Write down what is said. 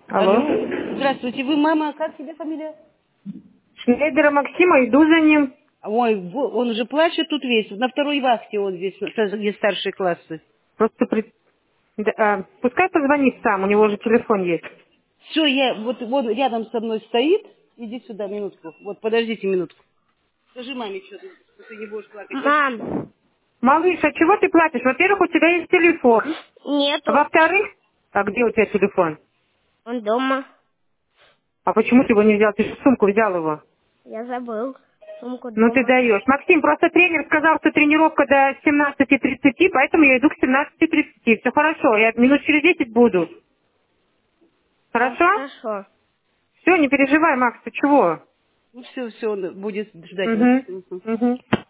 Алло. Алло. Здравствуйте, вы мама, как тебе фамилия? Шнейдера Максима, иду за ним. Ой, он уже плачет тут весь. На второй вахте он здесь, где старшие классы. Просто пускай позвонит сам, у него уже телефон есть. Все, вот он рядом со мной стоит. Иди сюда, минутку. Вот, подождите минутку. Скажи маме, что ты не будешь плакать. Мам, Малыш, а чего ты платишь? Во-первых, у тебя есть телефон. нету. Во-вторых, а где у тебя телефон? Он дома. А почему ты его не взял? Ты же сумку взял его. Я забыл. Сумку Ну ты дома. даешь. Максим, просто тренер сказал, что тренировка до 17:30, поэтому я иду к 17:30. Все хорошо, я минут через 10 буду. Хорошо? Хорошо. Все, не переживай, Макс, ты чего? Ну все, он будет ждать нас. Угу. Мгм. Угу.